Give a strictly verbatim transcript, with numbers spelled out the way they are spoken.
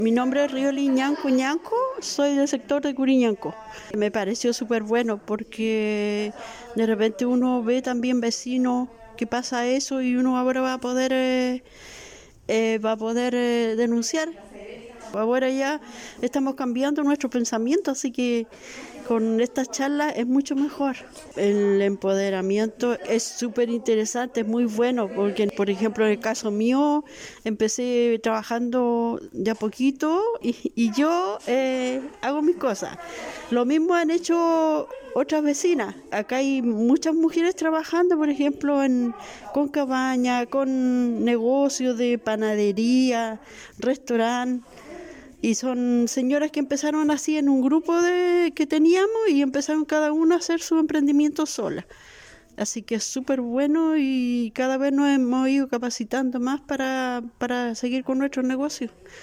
Mi nombre es Rioli Ñanco Ñanco, soy del sector de Curiñanco. Me pareció súper bueno porque de repente uno ve también vecinos que pasa eso y uno ahora va a poder, eh, eh, va a poder eh, denunciar. Ahora ya estamos cambiando nuestro pensamiento, así que con estas charlas es mucho mejor. El empoderamiento es súper interesante, es muy bueno, porque por ejemplo en el caso mío empecé trabajando de a poquito y, y yo eh, hago mis cosas. Lo mismo han hecho otras vecinas. Acá hay muchas mujeres trabajando, por ejemplo, en, con cabaña, con negocios de panadería, restaurante. Y son señoras que empezaron así en un grupo de, que teníamos y empezaron cada una a hacer su emprendimiento sola. Así que es súper bueno y cada vez nos hemos ido capacitando más para, para seguir con nuestros negocios.